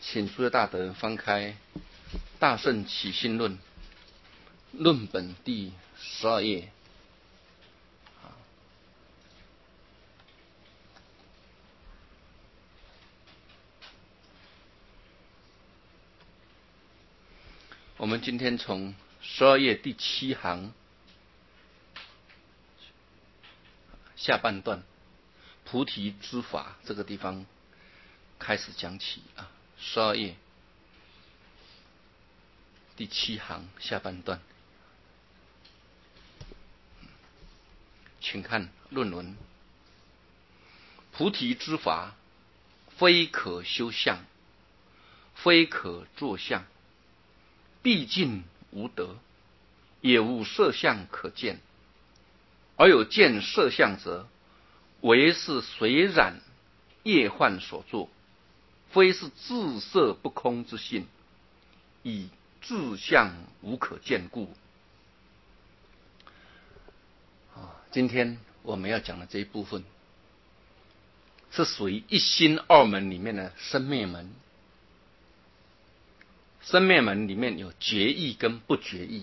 请诸位大德翻开《大圣起信论》论本第12页。我们今天从12页第7行下半段菩提之法这个地方开始讲起啊。12页第7行下半段，请看论文：菩提之法，非可修相，非可作相，毕竟无得，也无色相可见。而有见色相者，唯是随染业幻所作，非是自色不空之性，以自相无可见故。今天我们要讲的这一部分，是属于一心二门里面的生灭门。生灭门里面有觉义跟不觉义。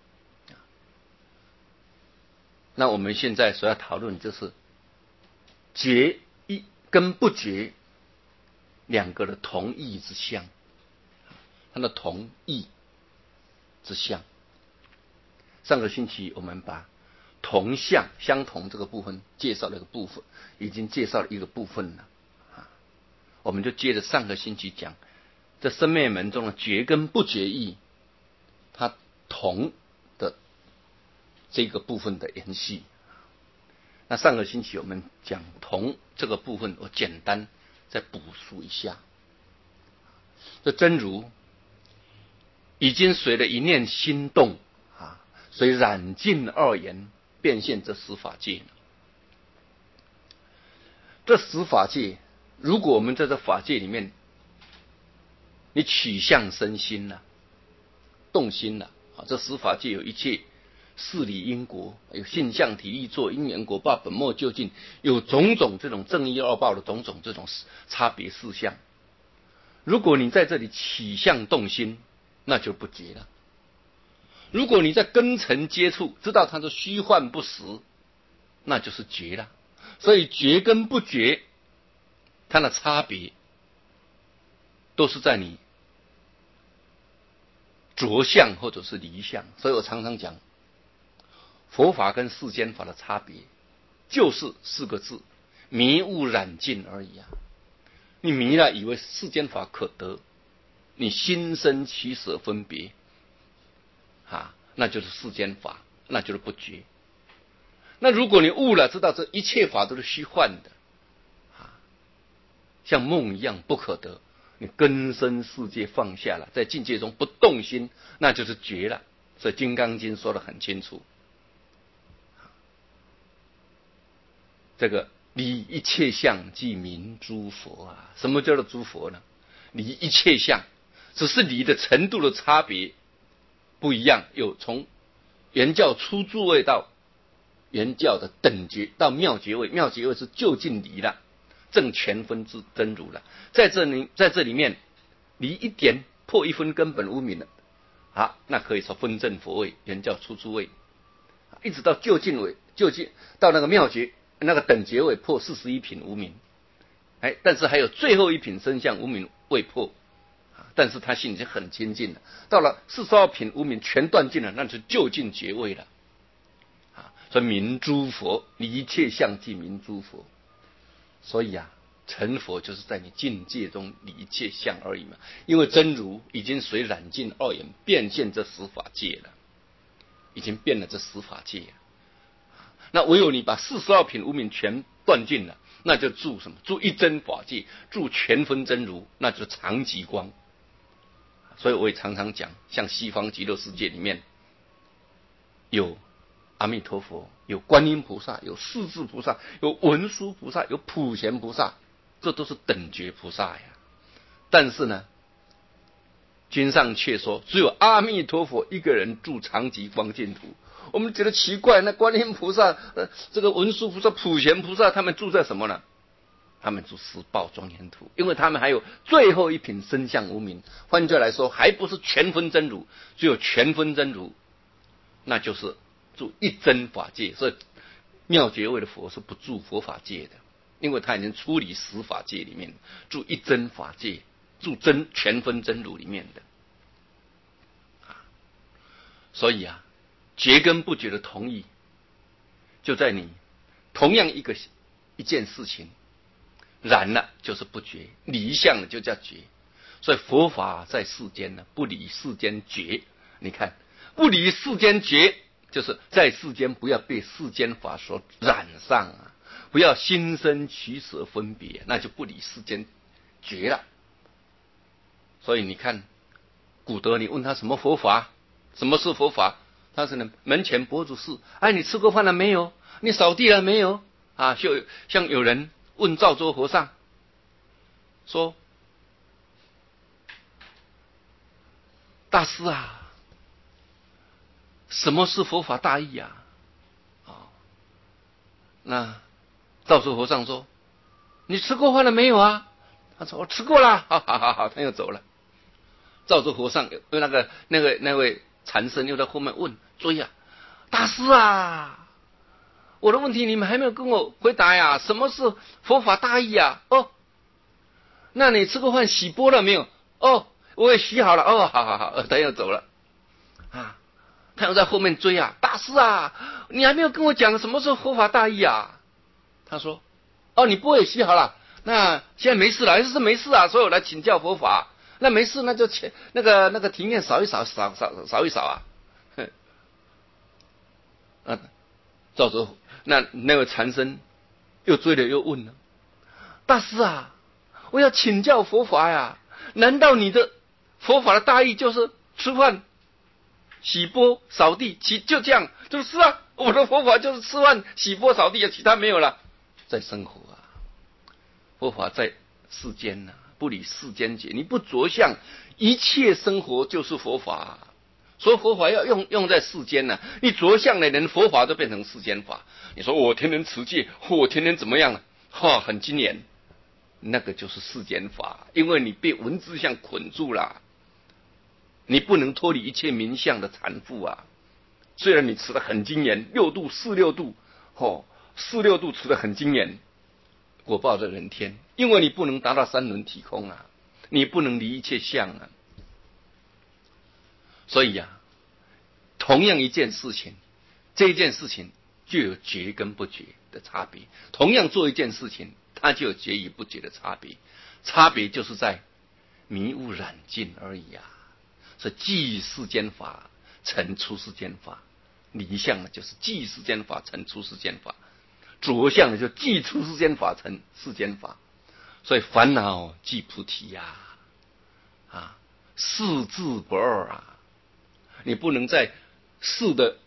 那我们现在所要讨论就是觉义跟不觉两个的同义之相，它的同义之相。上个星期我们把同相相同这个部分介绍了一个部分，已经介绍了一个部分了。我们就接着上个星期讲这生灭门中的觉跟不觉义，它同的这个部分的延续。那上个星期我们讲同这个部分，我简单再补述一下。这真如已经随了一念心动随染尽二缘变现这十法界。这十法界，如果我们在这法界里面你取向生心了，动心了这十法界有一切事理因果，有性相体意作因缘果报本末究竟，有种种这种正义恶报的种种这种差别事项。如果你在这里起相动心，那就不觉了。如果你在根尘接触，知道它是虚幻不实，那就是觉了。所以觉跟不觉它的差别都是在你着相或者是离相。所以我常常讲佛法跟世间法的差别就是4个字：迷悟染尽而已啊。你迷了以为世间法可得，你心生取舍分别那就是世间法，那就是不觉。那如果你悟了，知道这一切法都是虚幻的像梦一样不可得，你根身世界放下了，在境界中不动心，那就是觉了。所以《金刚经》说得很清楚，这个离一切相即名诸佛什么叫做诸佛呢？离一切相，只是离的程度的差别不一样，有从原教初住位到原教的等觉到妙觉位，妙觉位是究竟离了，正全分之真如了。在这里面离一点破一分根本无明了那可以说分正佛位，原教初住位，一直到究竟位，究竟到那个妙觉那个等觉位破41品无明，但是还有最后一品生相无明未破，但是他心已经很清净了。到了42品无明全断尽了，那是究竟觉位了所以名诸佛，离一切相即名诸佛。所以成佛就是在你境界中离一切相而已嘛。因为真如已经随染尽二缘变现这十法界了，已经变了这十法界那唯有你把42品无明全断尽了，那就住什么？住一真法界，住全分真如，那就是常寂光。所以我也常常讲，像西方极乐世界里面有阿弥陀佛，有观音菩萨，有势至菩萨，有文殊菩萨，有普贤菩萨，这都是等觉菩萨呀。但是呢，经上却说只有阿弥陀佛一个人住常寂光净土。我们觉得奇怪，那观音菩萨这个文殊菩萨、普贤菩萨他们住在什么呢？ 他们就实报庄严土，因为他们还有最后一品身相无明。换句话来说，还不是全分真如，只有全分真如，那就是住一真法界。所以妙觉位的佛是不住佛法界的，因为他已经出离十法界里面，住一真法界，住真全分真如里面的。所以啊，觉跟不觉的同义，就在你同样一件事情染了就是不觉，离相了就叫觉。所以佛法在世间呢，不离世间觉。你看，不离世间觉，就是在世间不要被世间法所染上啊，不要心生取舍分别，那就不离世间觉了。所以你看，古德你问他什么佛法，什么是佛法？他是呢，门前佛祖事，哎，你吃过饭了没有？你扫地了没有？啊，就像有人问赵州和尚说：“大师啊，什么是佛法大义啊？”那赵州和尚说：“你吃过饭了没有啊？”他说：“我吃过了。”好好好好，他又走了。赵州和尚那位禅僧又在后面问追啊，大师啊，我的问题你们还没有跟我回答呀？什么是佛法大义啊？哦，那你吃过饭洗钵了没有？哦，我也洗好了。哦，好好好，他又走了啊。他又在后面追啊，大师啊，你还没有跟我讲什么是佛法大义啊？他说：“哦，你钵也洗好了，那现在没事了，是没事啊，所以我来请教佛法。那没事，那就那个庭院扫一扫啊。”啊，赵州那位禅僧又追了又问了：“大师啊，我要请教佛法呀，难道你的佛法的大意就是吃饭、洗钵、扫地，就这样？就是啊，我的佛法就是吃饭、洗钵、扫地，其他没有了。在生活啊，佛法在世间呐，不离世间觉，你不着相，一切生活就是佛法。所以佛法要用在世间呢，你着相的人，佛法都变成世间法。你说我天天持戒，我天天怎么样？很惊艳，那个就是世间法，因为你被文字相捆住了，你不能脱离一切名相的缠缚啊。虽然你持得很精严，6度、46度，46度持得很精严，果报在人天，因为你不能达到三轮体空啊，你不能离一切相啊。所以啊，同样一件事情，这一件事情就有觉跟不觉的差别。同样做一件事情，它就有觉与不觉的差别。差别就是在迷雾染尽而已啊。是即世间法成出世间法，离相呢就是即世间法成出世间法，着相呢就即出世间法成世间法。所以烦恼即菩提呀，世智不二啊。你不能在世的，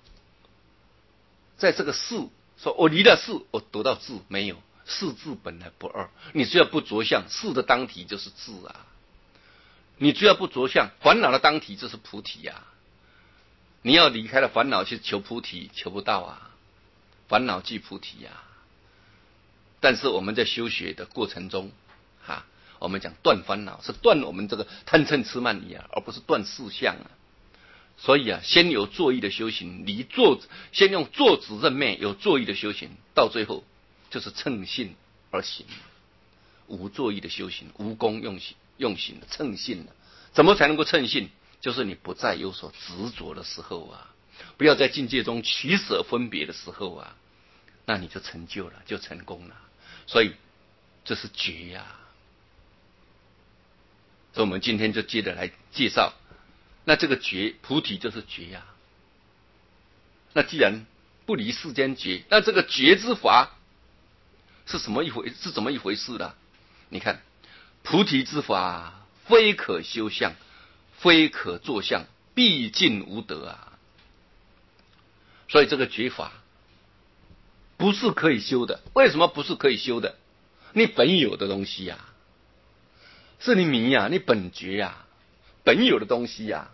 在这个世说我离了世，我得到智，没有，世智本来不二。你只要不着相，世的当体就是智啊。你只要不着相，烦恼的当体就是菩提啊。你要离开了烦恼去求菩提，求不到啊。烦恼即菩提啊。但是我们在修学的过程中，我们讲断烦恼，是断我们这个贪嗔痴慢疑啊，而不是断四相啊。所以啊，先有作意的修行，先用作止认昧，有作意的修行，到最后就是乘性而行。无作意的修行，无功用行的乘性的，怎么才能够乘性？就是你不再有所执着的时候啊，不要在境界中取舍分别的时候啊，那你就成就了，就成功了。所以这是觉呀。所以我们今天就接着来介绍，那这个觉，菩提就是觉呀。那既然不离世间觉，那这个觉之法是怎么一回事呢？你看，菩提之法非可修相，非可作相，毕竟无得啊。所以这个觉法不是可以修的。为什么不是可以修的？你本有的东西呀，是你迷呀，你本觉呀，本有的东西呀。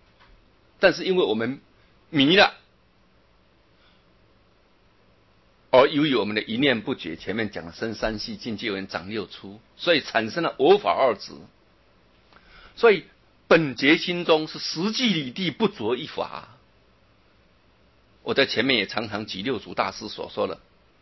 但是因为我们迷了， 而由于我们的一念不觉，前面讲了生三细，境界缘长六出，所以产生了我法二执。所以本觉心中是实际理地不着一法。我在前面也常常举六祖大师所说的，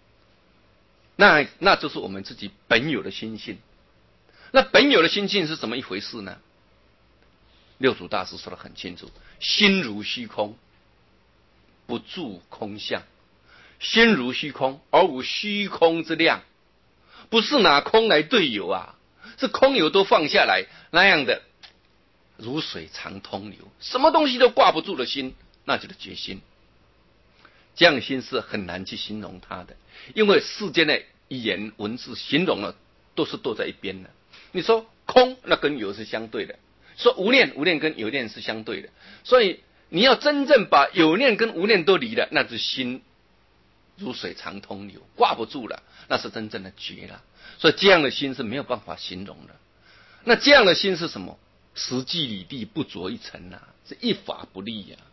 那就是我们自己本有的心性。那本有的心性是怎么一回事呢？六祖大师说得很清楚：心如虚空，不住空相。心如虚空，而无虚空之量，不是拿空来对有啊，是空有都放下来，那样的如水长通流，什么东西都挂不住的心，那就是觉心。这样的心是很难去形容它的，因为世间的语言文字形容了都是躲在一边的。你说空，那跟有是相对的；说无念，无念跟有念是相对的。所以你要真正把有念跟无念都离了，那是心如水长通流，挂不住了，那是真正的觉了。所以这样的心是没有办法形容的。那这样的心是什么？实际理地不着一尘啊，是一法不立呀。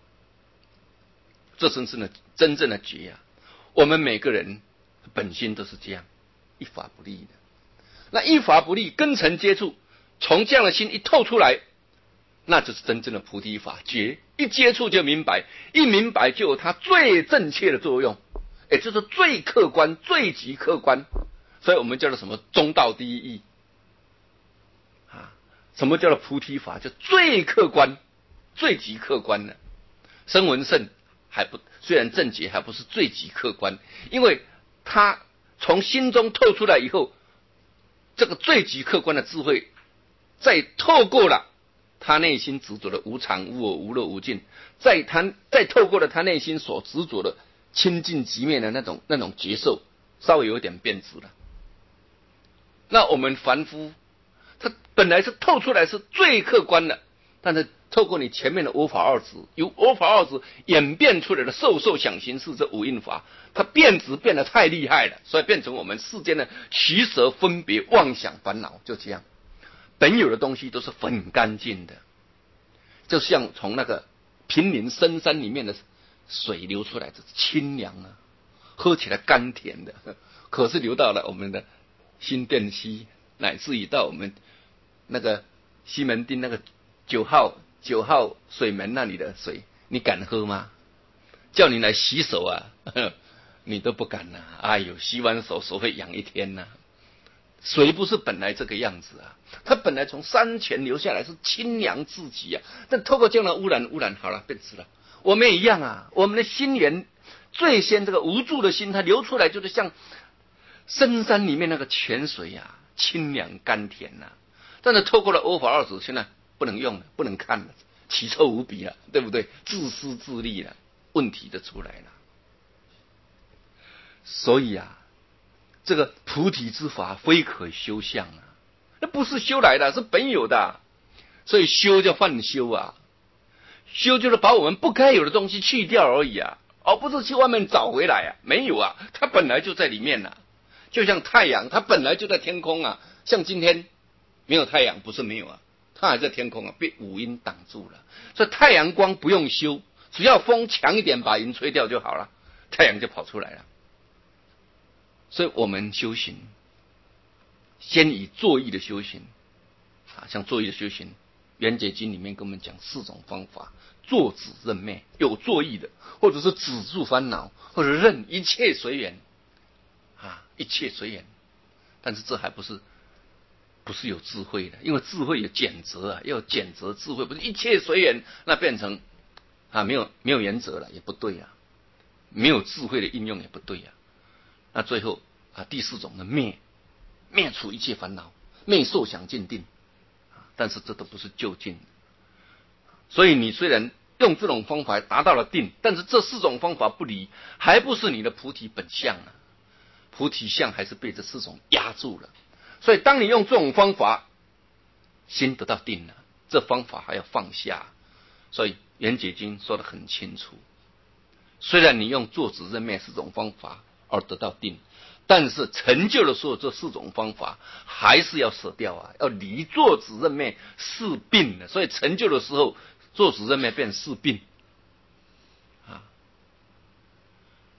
这是真正的觉啊。我们每个人本心都是这样，一法不立的。那一法不立，根尘接触，从这样的心一透出来，那就是真正的菩提法觉。一接触就明白，一明白就有它最正确的作用，也就是最客观、最极客观。所以我们叫做什么中道第一义啊？什么叫做菩提法？就最客观、最极客观的。声闻圣虽然正觉还不是最极客观，因为他从心中透出来以后，这个最极客观的智慧，再透过了他内心执着的无常、无我、无乐、无尽，再透过了他内心所执着的清净极灭的那种觉受，稍微有点变质了。那我们凡夫，他本来是透出来是最客观的，但是透过你前面的我法二执，由我法二执演变出来的受想行识这五蕴法，它变质变得太厉害了，所以变成我们世间的取舍分别妄想烦恼，就这样。本有的东西都是很干净的，就像从那个平林深山里面的水流出来，这是清凉啊，喝起来甘甜的。可是流到了我们的新店溪，乃至于到我们那个西门町那个9号水门那里的水，你敢喝吗？叫你来洗手啊，你都不敢啊。哎呦，洗完手会痒一天啊。水不是本来这个样子啊，它本来从山泉流下来是清凉至极啊，但透过这样的污染好了，变质了。我们也一样啊，我们的心源最先这个无助的心，它流出来就是像深山里面那个泉水啊，清凉甘甜啊。但是透过了我法二执，现在不能用了，不能看了，奇臭无比了，对不对？自私自利了，问题就出来了。所以啊，这个菩提之法非可修相啊，那不是修来的，是本有的啊。所以修叫幻修啊，修就是把我们不该有的东西去掉而已啊，而不是去外面找回来啊。没有啊，它本来就在里面啊。就像太阳，它本来就在天空啊。像今天没有太阳，不是没有啊，它还在天空啊，被五阴挡住了。所以太阳光不用修，只要风强一点把云吹掉就好了，太阳就跑出来了。所以我们修行，先以作意的修行啊，像作意的修行，圆觉经里面跟我们讲4种方法：作止任灭，有作意的，或者是止住烦恼，或者任一切随缘啊，一切随缘。但是这还不是有智慧的，因为智慧有检则啊，要检则智慧，不是一切随缘，那变成啊没有原则了，也不对啊，没有智慧的应用也不对啊。那最后啊，第4种的灭除一切烦恼，灭受想尽定，但是这都不是究竟。所以你虽然用这种方法达到了定，但是这4种方法不离，还不是你的菩提本相啊。菩提相还是被这4种压住了。所以当你用这种方法，心得到定了，这方法还要放下。所以圆觉经说得很清楚，虽然你用作止任灭4种方法而得到定，但是成就的时候，这4种方法还是要舍掉啊，要离作止任灭4病的。所以成就的时候，作止任灭变4病啊。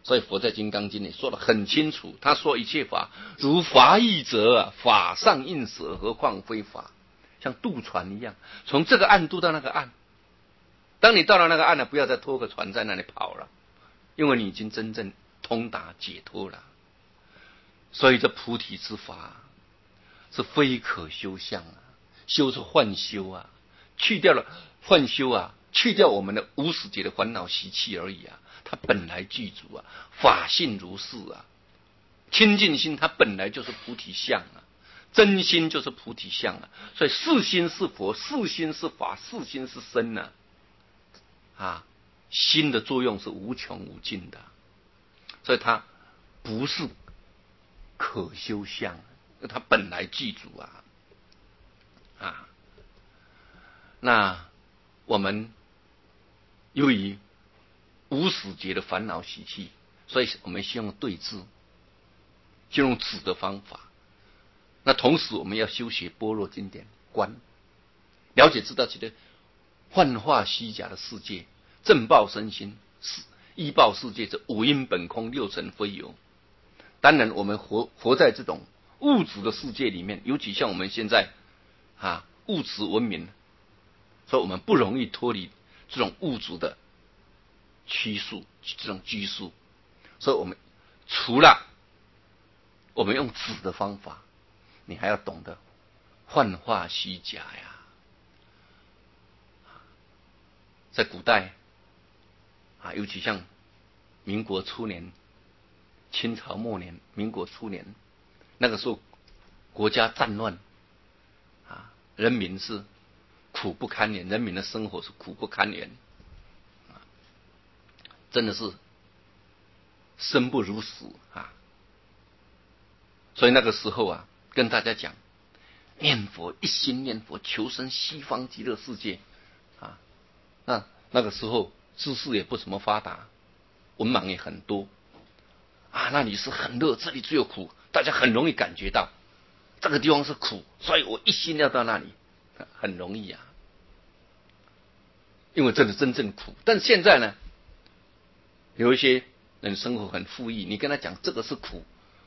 所以佛在《金刚经》里说得很清楚，他说一切法如法义者，法上应舍，何况非法？像渡船一样，从这个岸渡到那个岸。当你到了那个岸了，不要再拖个船在那里跑了，因为你已经真正通达解脱了。所以这菩提之法是非可修相啊，修是幻修啊，去掉了幻修啊，去掉我们的无始劫的烦恼习气而已啊。它本来具足啊，法性如是啊，清净心它本来就是菩提相啊，真心就是菩提相啊。所以是心是佛，是心是法，是心是身啊，心的作用是无穷无尽的，所以它不是可修相，它本来具足啊。那我们由于无始劫的烦恼习气，所以我们先用对治，就用止的方法。那同时我们要修学般若经典观，了解知道这个幻化虚假的世界，正报身心，依报世界，这五阴本空，六尘非有。当然我们活在这种物质的世界里面，尤其像我们现在物质文明，所以我们不容易脱离这种物质的拘束，这种拘束。所以我们除了我们用止的方法，你还要懂得幻化虚假呀。在古代尤其像民国初年、清朝末年、民国初年，那个时候国家战乱人民是苦不堪言，人民的生活是苦不堪言真的是生不如死所以那个时候跟大家讲，念佛，一心念佛，求生西方极乐世界那个时候知识也不怎么发达，文盲也很多那里是很热，这里只有苦，大家很容易感觉到这个地方是苦，所以我一心要到那里，很容易因为这是真正苦。但现在呢，有一些人生活很富裕，你跟他讲这个是苦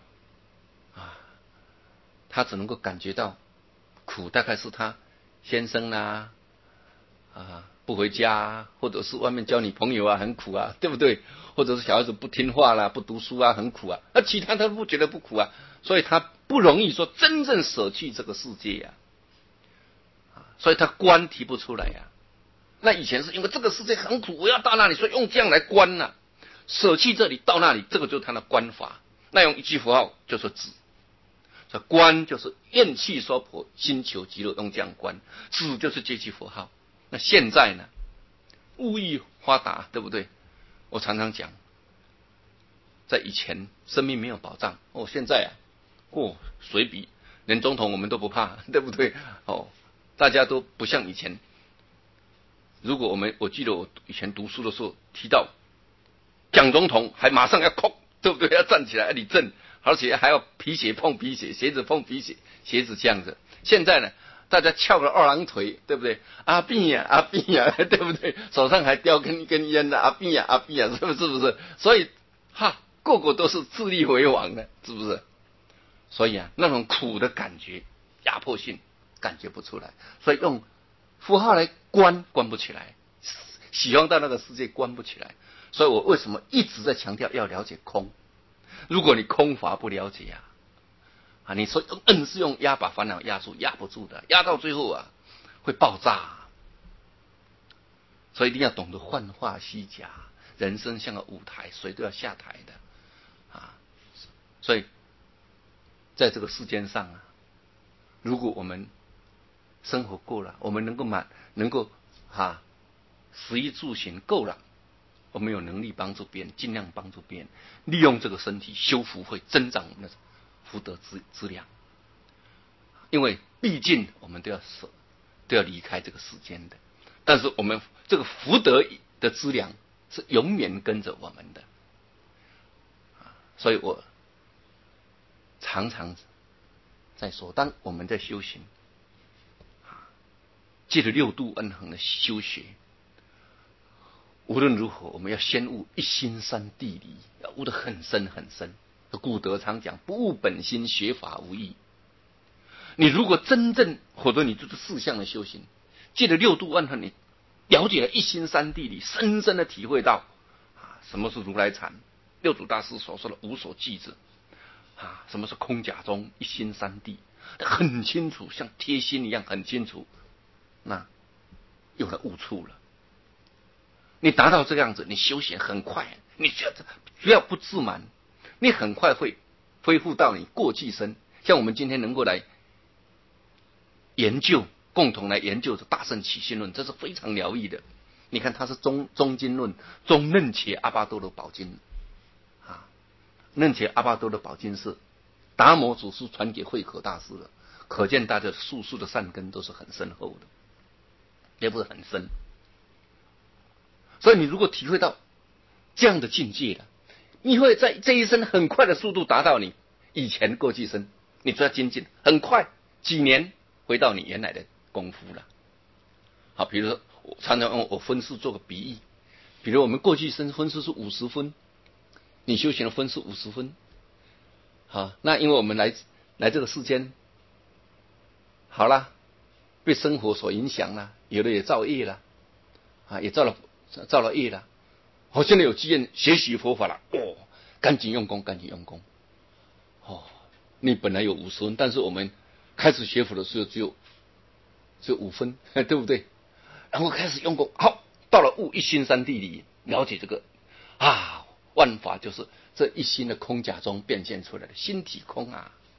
他只能够感觉到苦，大概是他先生不回家或者是外面交女朋友很苦对不对？或者是小孩子不听话不读书很苦那其他他不觉得不苦所以他不容易说真正舍弃这个世界所以他观提不出来那以前是因为这个世界很苦，我要到那里，所以用这样来观舍弃这里到那里，这个就是他的观法。那用一句符号就是止，所以观就是厌气娑婆，心求极乐，用这样观。止就是这句符号。那现在呢，物欲发达，对不对？我常常讲，在以前生命没有保障现在谁比连总统我们都不怕，对不对？大家都不像以前。如果我记得我以前读书的时候提到蒋总统，还马上要哭，对不对？要站起来立正，而且还要皮鞋碰皮鞋，鞋子碰皮鞋，鞋子这样子。现在呢，大家翘个二郎腿，对不对？阿扁呀，对不对？手上还叼根烟的阿扁呀，是不是？所以个个都是自立为王的，是不是？所以那种苦的感觉，压迫性感觉不出来，所以用符号来观不起来，喜欢到那个世界观不起来。所以我为什么一直在强调要了解空？如果你空法不了解你说硬是用压把烦恼压住，压不住的，压到最后会爆炸所以一定要懂得幻化虚假，人生像个舞台，谁都要下台的所以在这个世间上如果我们生活够了，我们能够食衣住行够了，我们有能力帮助别人，尽量帮助别人，利用这个身体修福慧，增长我们的福德资粮。因为毕竟我们都要离开这个世间的，但是我们这个福德的资粮是永远跟着我们的所以我常常在说，当我们在修行借着六度恩恒的修学， 无论如何，我们要先悟一心三地理，要悟得很深很深。古德常讲，不悟本心，学法无益。你如果真正或者你就是四项的修行，借着六度万恨，你了解了一心三地理，深深的体会到什么是如来禅，六祖大师所说的无所记之什么是空假中一心三谛，很清楚，像贴心一样很清楚，那有了悟处了。你达到这个样子，你修行很快，你只要不自满，你很快会恢复到你过去生。像我们今天能够来研究，共同来研究这大乘起信论，这是非常疗愈的。你看它是中经论，中楞伽阿巴多罗宝经楞伽阿巴多罗宝经是达摩祖师传给慧可大师的，可见大家术数的善根都是很深厚的，也不是很深。所以你如果体会到这样的境界了，你会在这一生很快的速度达到你以前过去生，你只要精进，很快几年回到你原来的功夫了。好，比如说我常常用我分数做个比喻，比如我们过去生分数是50分，你修行的分数50分，好，那因为我们来这个世间，好了，被生活所影响了，有的也造业了，也造了业了。我现在有机缘学习佛法了，赶紧用功，赶紧用功。你本来有50分，但是我们开始学佛的时候只有5分，对不对？然后开始用功，好，到了悟一心三谛理，了解这个万法就是这一心的空假中变现出来的，心体空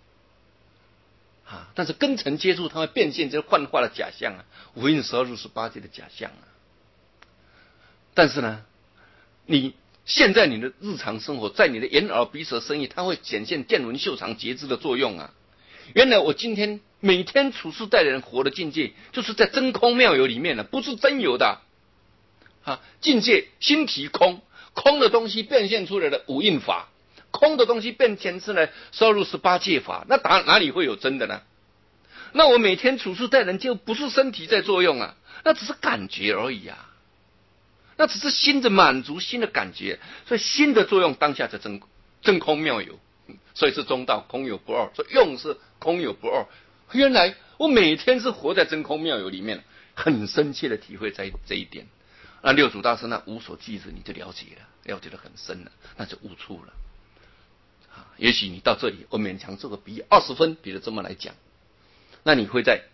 但是根尘接触，它会变现这幻化的假象五蕴12入18界的假象但是呢，你现在你的日常生活，在你的眼耳鼻舌身意，它会显现见闻嗅尝觉知的作用原来我今天每天处事待人活的境界，就是在真空妙有里面了，不是真有的境界心体空，空的东西变现出来的五蕴法，空的东西变现出来12入18界法，那哪里会有真的呢？那我每天处事待人就不是身体在作用那只是感觉而已那只是心的满足，心的感觉，所以心的作用当下在真空妙有，所以是中道，空有不二，所以用是空有不二。原来我每天是活在真空妙有里面，很深切的体会在这一点。那六祖大师那无所记之，你就了解了，了解得很深了，那就悟出了。也许你到这里，我勉强做个比喻，20分，比如这么来讲，那你会在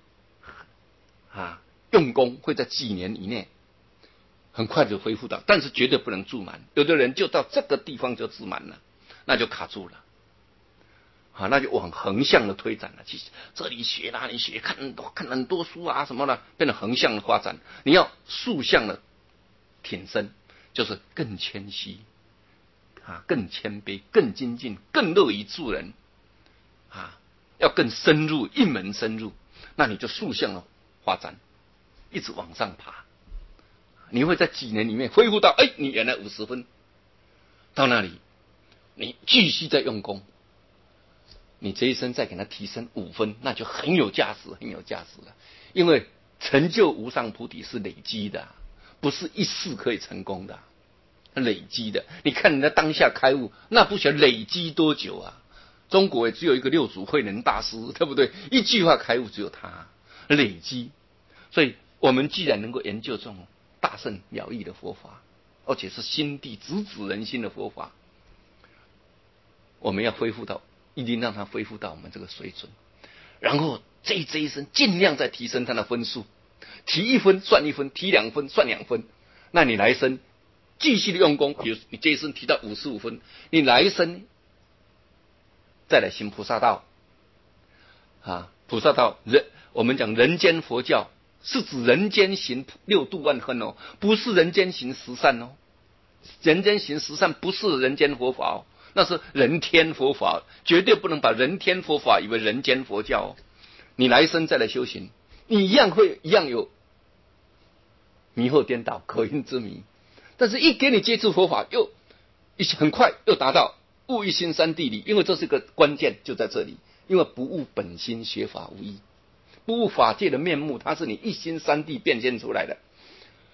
用功会在几年以内很快就恢复到，但是绝对不能自满。有的人就到这个地方就自满了，那就卡住了那就往横向的推展了。其实这里学那里学，看很多书什么的，变得横向的发展。你要竖向的挺身，就是更谦虚更谦卑，更精进，更乐于助人要更深入，一门深入，那你就竖向的发展，一直往上爬。你会在几年里面恢复到你原来50分，到那里你继续在用功，你这一生再给它提升5分，那就很有价值，很有价值了。因为成就无上菩提是累积的，不是一世可以成功的，累积的。你看人家当下开悟，那不晓得累积多久中国也只有一个六祖慧能大师，对不对？一句话开悟只有他累积。所以我们既然能够研究这种大乘了义的佛法，而且是心地直指人心的佛法，我们要恢复到，一定让它恢复到我们这个水准，然后这一生尽量再提升它的分数，提1分算1分，提2分算2分。那你来生继续的用功，比如你这一生提到55分，你来生再来行菩萨道菩萨道我们讲人间佛教是指人间行6度万恨不是人间行十善人间行十善不是人间佛法那是人天佛法，绝对不能把人天佛法以为人间佛教你来生再来修行，你一样有迷惑颠倒，可因之迷。但是一给你接触佛法，又很快又达到悟一心三谛理，因为这是个关键，就在这里。因为不悟本心，学法无益。不悟法界的面目，它是你一心三谛变现出来的。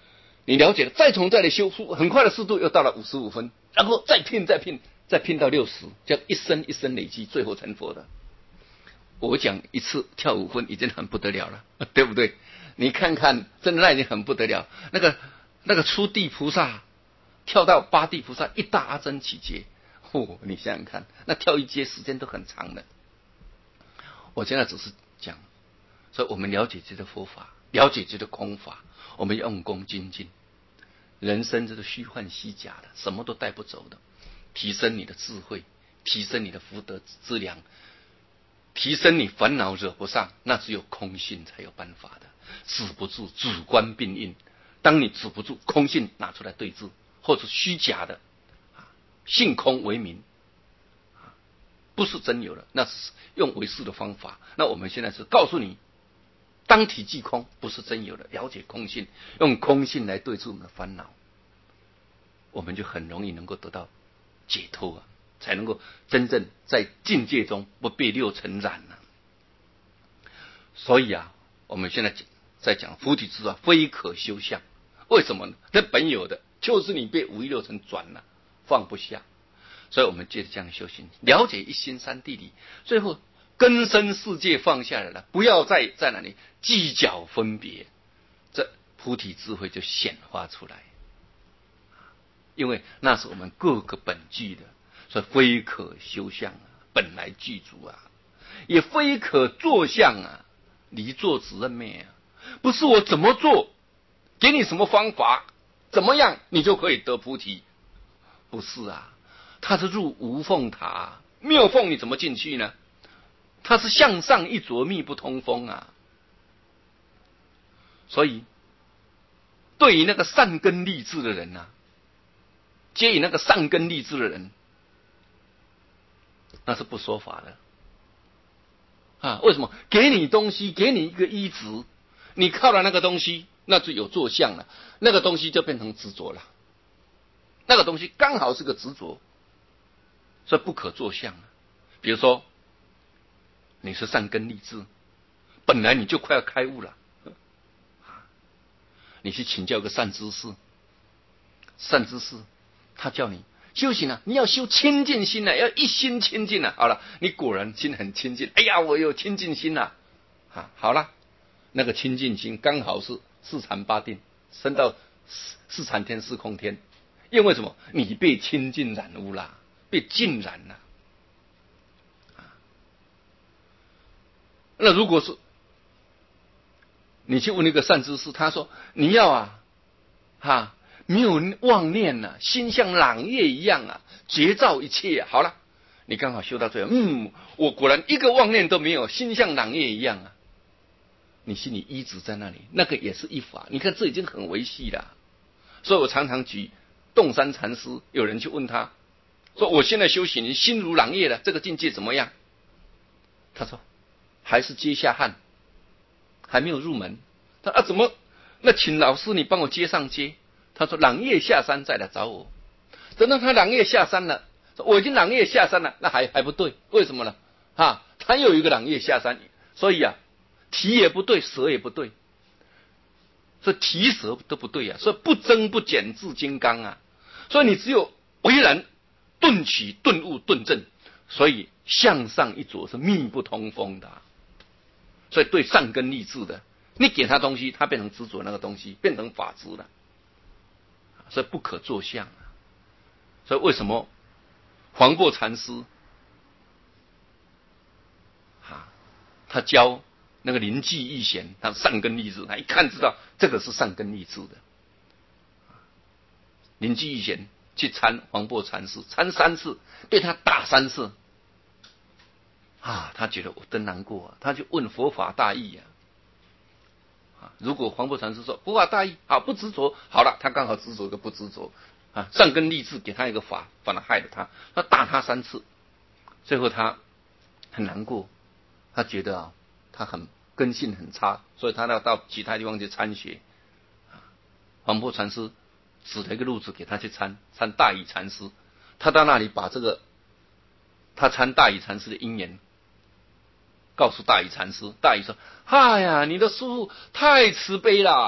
你了解了，再从这里修复，很快的速度又到了55分，然后再拼到60，这样一生一生累积，最后成佛的。我讲一次跳5分已经很不得了了，对不对？你看看，真的那已经很不得了。那个初地菩萨跳到8地菩萨一大阿僧祇劫，你想想看，那跳一阶时间都很长的。我现在只是讲，所以我们了解这个佛法，了解这个空法，我们用功精进。人生这个虚幻虚假的，什么都带不走的。提升你的智慧，提升你的福德资粮，提升你烦恼惹不上，那只有空性才有办法的。止不住，主观并应。当你止不住，空性拿出来对治，或者虚假的性空为名，不是真有的，那是用唯识的方法。那我们现在是告诉你，当体即空，不是真有的，了解空性，用空性来对治我们的烦恼，我们就很容易能够得到解脱啊，才能够真正在境界中不被六尘染啊。所以啊，我们现在在讲菩提之道非可修相，为什么呢？那本有的就是你被五欲六尘转了，放不下。所以我们接着这样修行，了解一心三谛理，最后根生世界放下来了，不要再在那里计较分别，这菩提智慧就显化出来。因为那是我们各个本具的，所以非可修相啊，本来具足啊，也非可作相啊，离作止任灭啊。不是我怎么做，给你什么方法，怎么样你就可以得菩提，不是啊。它是入无缝塔，没有缝你怎么进去呢？它是向上一着，密不通风啊。所以对于那个善根立志的人啊，接以那个善根立志的人，那是不说法的啊。为什么？给你东西，给你一个依止，你靠了那个东西，那就有作相了，那个东西就变成执着了，那个东西刚好是个执着，所以不可作相。比如说你是善根立志，本来你就快要开悟了，你去请教一个善知识，善知识他叫你修行啊，你要修清净心啊，要一心清净啊。好了，你果然心很清净，哎呀，我有清净心啊，好了，那个清净心刚好是四禅八定，升到四禅天、四空天。因为什么？你被清净染污了，被净染了。那如果是你去问那个善知识，他说你要没有妄念啊，心像朗月一样啊，觉照一切啊。好了，你刚好修到最后，我果然一个妄念都没有，心像朗月一样啊。你心里依止在那里，那个也是一法。你看这已经很维系了。所以我常常举洞山禅师，有人去问他说：“我现在修行，心如朗月了，这个境界怎么样？”他说：“还是阶下汉，还没有入门。”他怎么？那请老师你帮我接上阶。他说：“朗月下山再来找我。”等到他朗月下山了，我已经朗月下山了，那还不对，为什么呢？他又有一个朗月下山，所以题也不对，舍也不对，所以题舍都不对啊，所以不增不减至金刚啊。所以你只有唯然顿起顿悟顿证，所以向上一着是密不通风的。所以对善根立志的，你给他东西，他变成执着那个东西，变成法执了，所以不可作相啊。所以为什么黄檗禅师他教那个临济义贤，他善根立志，他一看知道这个是善根立志的。临济义贤去参黄檗禅师，参3次，被他打3次，他觉得我真难过啊，他就问佛法大义如果黄檗禅师说佛法大义好，不执着，好了，他刚好执着个不执着善根立志给他一个法，反而害了他，他打他3次，最后他很难过，他觉得他很根性很差，所以他要到其他地方去参学。黄檗禅师指了一个路子给他去参大乙禅师，他到那里把这个他参大乙禅师的因缘告诉大乙禅师，大乙说：“哎呀，你的师父太慈悲了，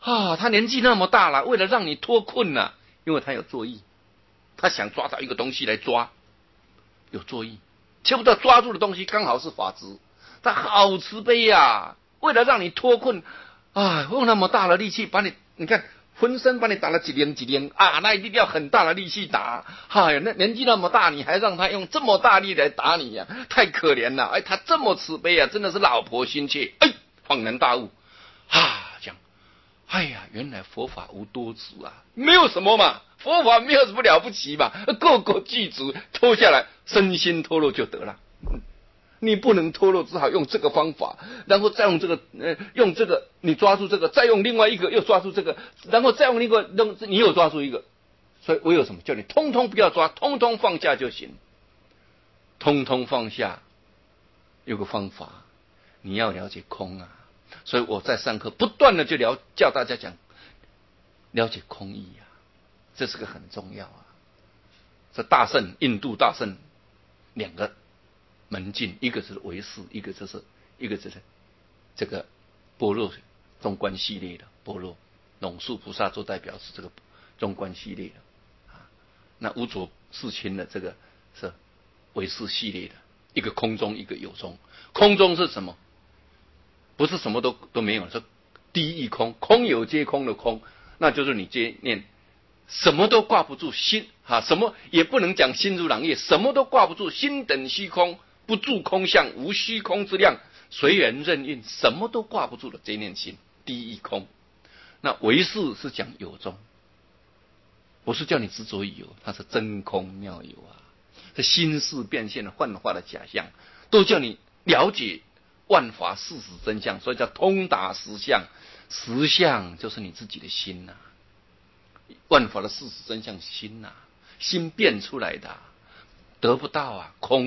他年纪那么大了，为了让你脱困啊，因为他有作意，他想抓到一个东西来抓，有作意，求不到抓住的东西刚好是法子，他好慈悲呀，为了让你脱困用那么大的力气把你看浑身把你打了几连啊，那一定要很大的力气打，那年纪那么大，你还让他用这么大力来打你呀，太可怜了，他这么慈悲啊，真的是老婆心切，恍然大悟，讲，原来佛法无多子啊，没有什么嘛，佛法没有什么了不起嘛，个个具足，脱下来身心脱落就得了。你不能脱落，只好用这个方法，然后再用这个，用这个你抓住这个，再用另外一个又抓住这个，然后再用另外你又抓住一个，所以我有什么叫你通通不要抓，通通放下就行，通通放下。有个方法，你要了解空啊，所以我在上课不断的就叫大家讲了解空义啊，这是个很重要啊。这大圣印度大圣两个门径，一个是唯识，一个就是这个般若中观系列的般若，龙树菩萨做代表是这个中观系列的那无着世亲的这个是唯识系列的，一个空中一个有中。空中是什么？不是什么都没有，是第一空，空有皆空的空，那就是你接念什么都挂不住心什么也不能讲心如朗月，什么都挂不住，心等虚空，不住空相，无虚空之量，随缘任运，什么都挂不住的这念心，第一空。那唯识是讲有中，不是叫你执着于有，它是真空妙有啊，是心事变现的幻化的假象，都叫你了解万法事实真相，所以叫通达实相。实相就是你自己的心万法的事实真相心心变出来的得不到空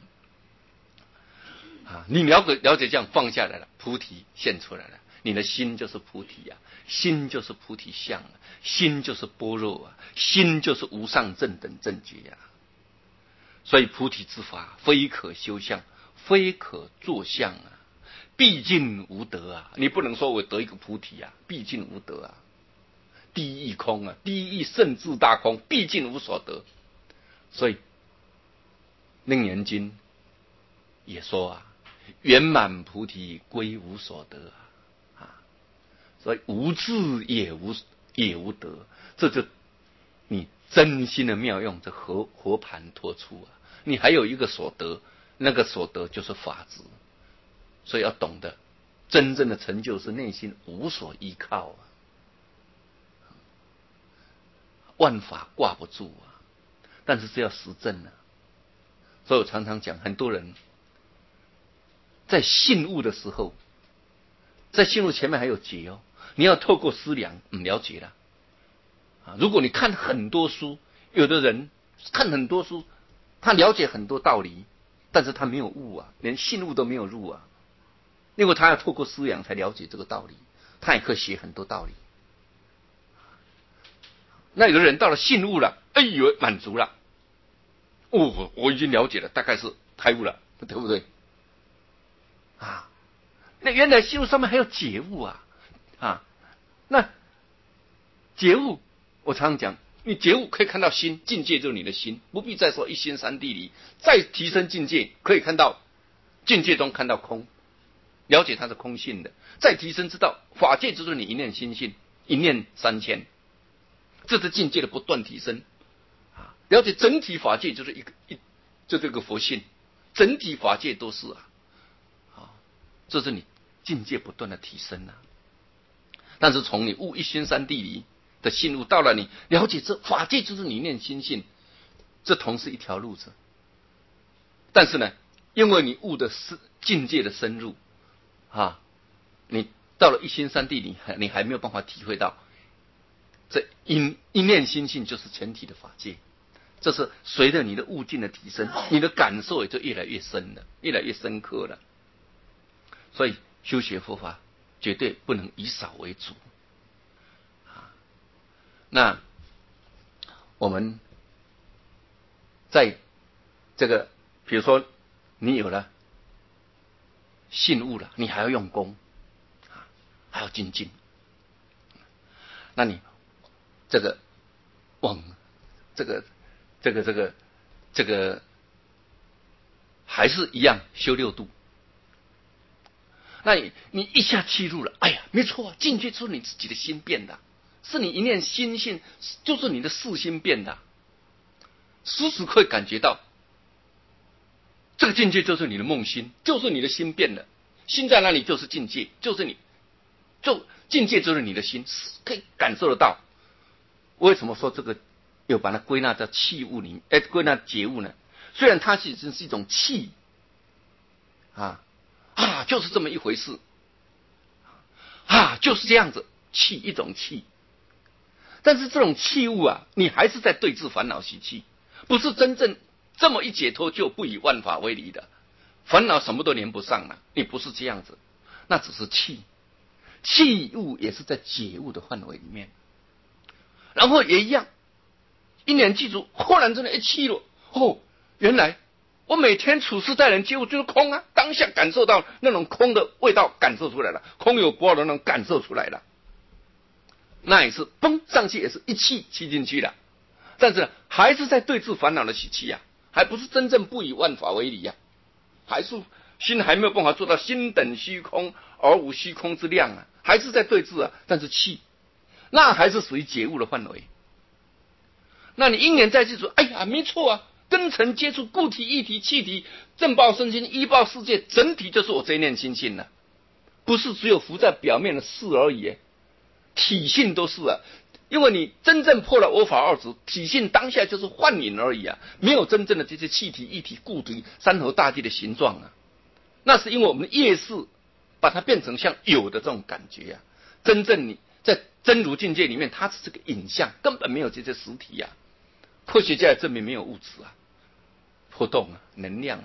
你了解这样放下来了，菩提现出来了，你的心就是菩提心就是菩提相心就是般若心就是无上正等正觉所以菩提之法非可修相，非可作相毕竟无得你不能说我得一个菩提毕竟无得第一义空第一义甚至大空，毕竟无所得。所以楞严经也说圆满菩提归无所得所以无智也无得，这就你真心的妙用，这和盘托出你还有一个所得，那个所得就是法执。所以要懂得真正的成就是内心无所依靠万法挂不住但是要实证所以我常常讲，很多人在信悟的时候，在信悟前面还有结你要透过思量了解了如果你看很多书，有的人看很多书，他了解很多道理，但是他没有悟连信悟都没有入因为他要透过思量才了解这个道理，他也可以写很多道理。那有的人到了信悟了，以为满足了，我已经了解了，大概是开悟了，对不对那原来信悟上面还有觉悟那觉悟我常常讲，你觉悟可以看到心，境界就是你的心，不必再说一心三地理，再提升境界可以看到境界中看到空，了解它是空性的，再提升知道法界就是你一念心性，一念三千，这是境界的不断提升了解整体法界就是就这个佛性，整体法界都是这是你境界不断的提升但是从你悟一心三地理的信悟，到了你了解这法界就是你一念心性，这同是一条路子。但是呢，因为你悟的是境界的深入你到了一心三地理，你还没有办法体会到这一念心性就是全体的法界。这是随着你的悟境的提升，你的感受也就越来越深了，越来越深刻了。所以修学佛法绝对不能以少为主那我们在这个比如说你有了信悟了，你还要用功还要精进那你这个往这个还是一样修6度。那你一下切入了，哎呀，没错啊，境界就是你自己的心变的，是你一念心性，就是你的事心变的，时时可以感觉到，这个境界就是你的梦心，就是你的心变的，心在那里就是境界，就是你，就境界就是你的心，可以感受得到。为什么说这个又把它归纳到器物里面，归纳觉悟呢？虽然它其实是一种气就是这么一回事就是这样子，气一种气。但是这种器物你还是在对治烦恼习气，不是真正这么一解脱就不以万法为离的，烦恼什么都连不上了，你不是这样子，那只是气，器物也是在觉悟的范围里面。然后也一样，一念记住，忽然真的一气了，原来我每天处事待人接物就是空啊，当下感受到那种空的味道，感受出来了，空有不二的那种感受出来了。那也是嘣上去，也是一气进去了，但是还是在对治烦恼的习气还不是真正不以万法为离还是心还没有办法做到心等虚空而无虚空之量还是在对治但是气那还是属于觉悟的范围。那你因缘再记住，哎呀，没错根尘接触固体、液体、气体、正报身心、依报世界，整体就是我这一念心性了，不是只有浮在表面的事而已体性都是因为你真正破了我法二执，体性当下就是幻影而已没有真正的这些气体、液体、固体、山河大地的形状那是因为我们的业识把它变成像有的这种感觉真正你在真如境界里面，它是这个影像，根本没有这些实体科学家也证明没有物质波动能量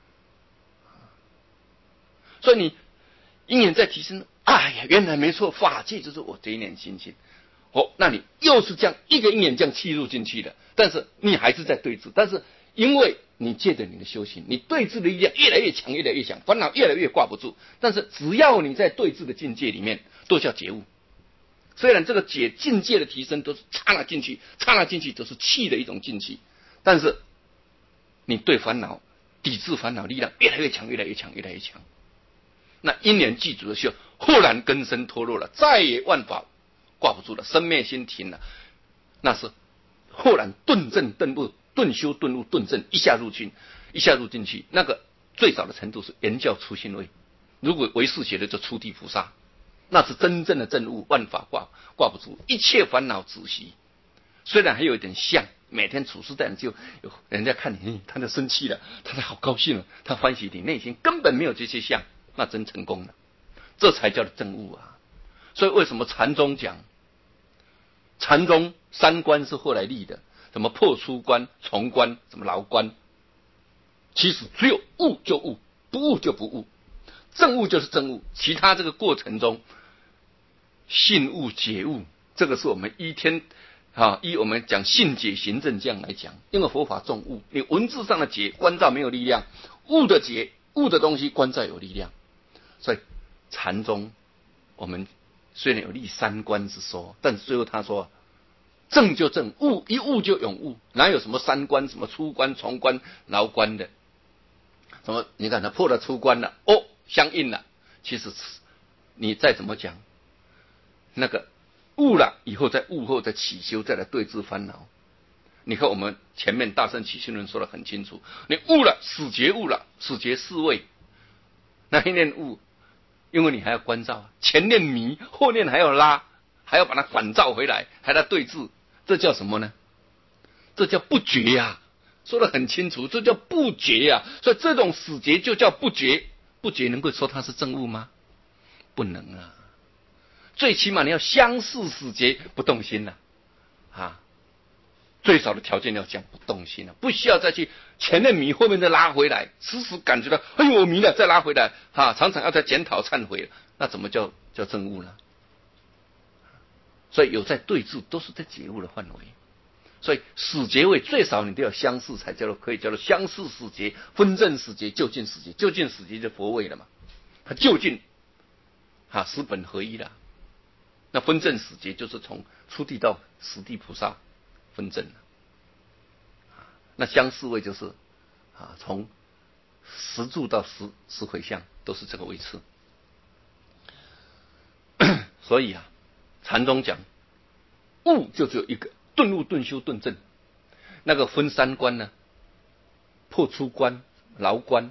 所以你因缘在提升，哎呀，原来没错，法界就是我这一念心性那你又是这样一个因缘这样契入进去的，但是你还是在对峙，但是因为你借着你的修行，你对峙的力量越来越强，越来越强，烦恼越来越挂不住，但是只要你在对峙的境界里面，都叫觉悟。虽然这个境界的提升都是刹那进去，刹那进去都是气的一种进去，但是你对烦恼抵制烦恼力量越来越强，越来越强，越来越强。那因缘具足的时候，忽然根深脱落了，再也万法挂不住了，生灭心停了，那是忽然顿证顿悟，顿修顿悟顿证，一下入进去，那个最早的程度是言教初心位，如果唯识学的就初地菩萨，那是真正的证悟，万法挂不住，一切烦恼止息。虽然还有一点像，每天处事待人就有人家看你，他就生气了，他好高兴了，他欢喜，你内心根本没有这些相，那真成功了，这才叫做证悟所以为什么禅宗讲，禅宗三观是后来立的，什么破出观、从观、什么牢观，其实只有悟就悟，不悟就不悟，证悟就是证悟，其他这个过程中信悟解悟，这个是我们依我们讲信解行证这样来讲，因为佛法重悟，你文字上的解观照没有力量，悟的解悟的东西观照有力量。所以禅宗我们虽然有立三观之说，但最后他说正就正，悟一悟就永悟，哪有什么三观，什么出观、从观、牢观的？什么？你看他破了出观了，相应了。其实你再怎么讲，那个悟了以后，在悟后再起修，再来对治烦恼。你看我们前面大乘起信论说得很清楚，你悟了，始觉悟了，始觉四位，那一念悟，因为你还要关照，前念迷，后念还要拉，还要把它反照回来，还要对治，这叫什么呢？这叫不觉说得很清楚，这叫不觉所以这种始觉就叫不觉，不觉能够说它是正悟吗？不能最起码你要相似始觉，不动心最少的条件要讲不动心不需要再去前面迷，后面再拉回来，时时感觉到哎呦我迷了，再拉回来常常要再检讨忏悔了，那怎么叫正悟呢？所以有在对治，都是在觉悟的范围。所以始觉位最少你都要相似，才可以叫做相似始觉、分证始觉、究竟始觉。究竟始觉就佛位了嘛，它究竟十本合一了。 那分正始节就是从初地到十地菩萨分正了。那相似位就是从十住到十回向都是这个位次。所以禅宗讲悟就只有一个，顿悟、顿修、顿证。那个分三关呢，破出关、牢关，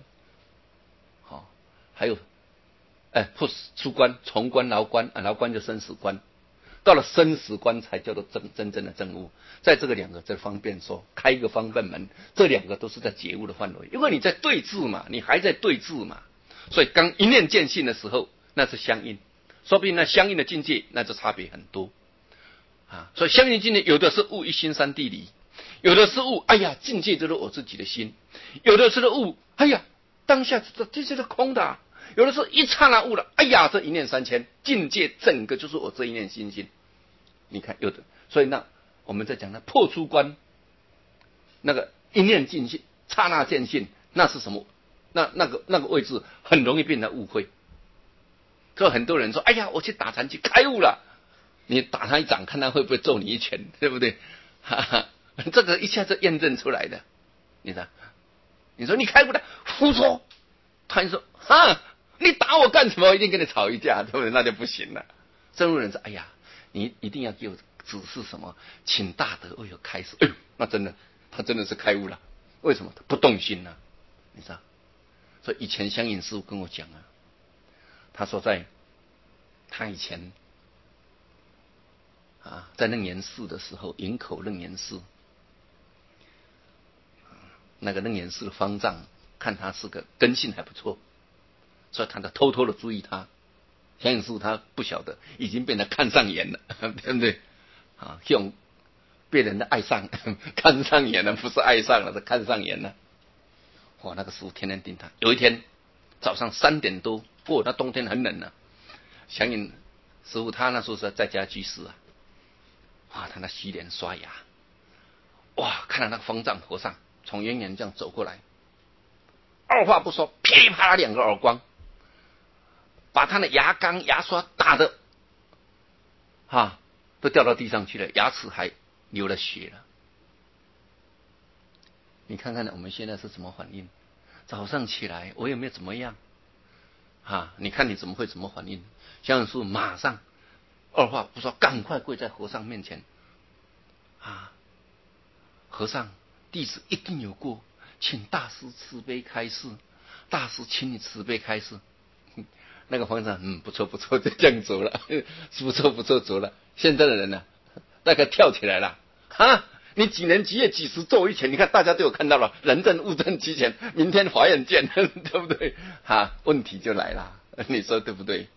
还有破出关、重关、牢关，牢关就生死关。到了生死关才叫做真正的证悟。在这个两个这方便说，开一个方便门，这两个都是在觉悟的范围，因为你在对峙嘛，你还在对峙嘛，所以刚一念见性的时候，那是相应，说不定那相应的境界那就差别很多所以相应境界有的是悟一心三地理，有的是悟哎呀境界就是我自己的心，有的是悟哎呀当下这是空的有的是一刹那悟了，哎呀这一念三千，境界整个就是我这一念心性。你看有的，所以那我们在讲那破出关，那个一念尽性，刹那见性，那是什么？那个位置很容易变成误会。所以很多人说，哎呀，我去打禅去开悟了，你打他一掌，看他会不会揍你一拳，对不对？这个一下子验证出来的。你说你开悟了，胡说。他就说你打我干什么？我一定跟你吵一架，对不对？那就不行了。正悟人说，哎呀。你一定要给我指示什么，请大德为我开示。哎呦，那真的，他真的是开悟了。为什么？他不动心你知道？所以以前香引师父跟我讲他说他以前在楞严寺的时候，营口楞严寺，那个楞严寺的方丈看他是个根性还不错，所以他就偷偷的注意他。香引师父他不晓得，已经被人看上眼了，对不对？用被人的爱上，看上眼了，不是爱上了，是看上眼了。那个师父天天盯他。有一天早上3点多，那冬天很冷香引师父他那时候是在家居士他那洗脸刷牙，看到那个方丈和尚从远远这样走过来，二话不说，噼里啪啦2个耳光。把他的牙缸、牙刷打的都掉到地上去了，牙齿还流了血了。你看看我们现在是什么反应？早上起来我也没有怎么样你看你怎么会怎么反应？香引师父马上二话不说，赶快跪在和尚面前和尚，弟子一定有过，请大师慈悲开示。大师，请你慈悲开示。那个方丈不错不错，就这样走了，不错不错走了。现在的人大概跳起来了你几年几月几时做一拳？你看大家都有看到了，人证物证齐全，明天法院见，对不对问题就来了，你说对不对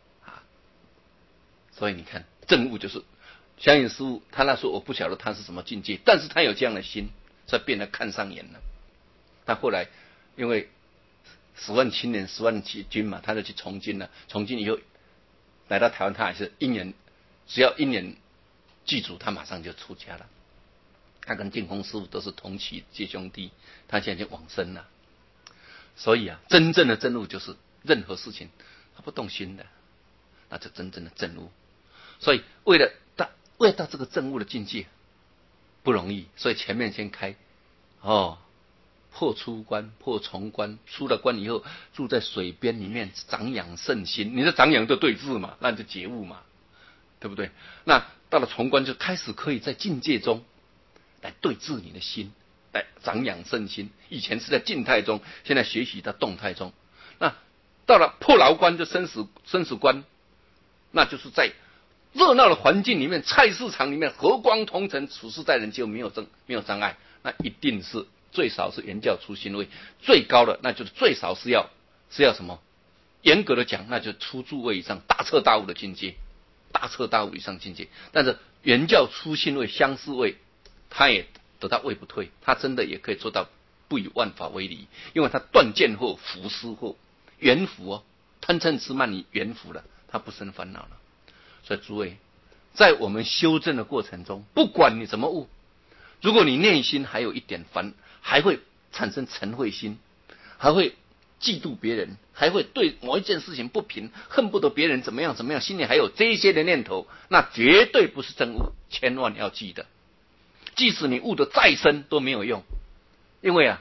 所以你看证悟就是香引师父他那时候我不晓得他是什么境界，但是他有这样的心，所以变得看上眼了。他后来因为10万青年10万军嘛，他就去从军了。从军以后来到台湾，他还是只要1年祭祖，他马上就出家了。他跟净空师父都是同期结兄弟，他现在就往生了。所以真正的证悟就是任何事情他不动心的，那就真正的证悟。所以为了到这个证悟的境界不容易，所以前面先开破出关、破重关，出了关以后，住在水边里面，长养圣心。你的长养就对治嘛，那就觉悟嘛，对不对？那到了重关，就开始可以在境界中来对治你的心，来长养圣心。以前是在静态中，现在学习到动态中。那到了破牢关，就生死关，那就是在热闹的环境里面，菜市场里面，和光同尘，处事待人就没有障碍，那一定是。最少是原教初心位，最高的那就是最少是要什么？严格的讲，那就初住位以上，大彻大悟的境界，大彻大悟以上境界。但是原教初心位、相似位，他也得到位不退，他真的也可以做到不以万法为离，因为他断见后、伏思后，圆伏贪嗔痴慢疑圆伏了，他不生烦恼了。所以诸位，在我们修正的过程中，不管你怎么悟，如果你内心还有一点还会产生嗔恚心，还会嫉妒别人，还会对某一件事情不平，恨不得别人怎么样怎么样，心里还有这一些的念头，那绝对不是正悟，千万要记得。即使你悟得再深都没有用，因为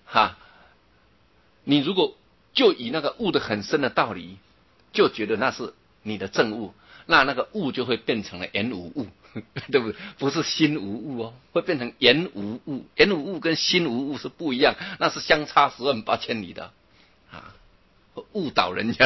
你如果就以那个悟得很深的道理，就觉得那是你的正悟，那个悟就会变成了言无悟，对不对？不是心无悟哦，会变成言无悟。言无悟跟心无悟是不一样，那是相差10万8千里的误导人家。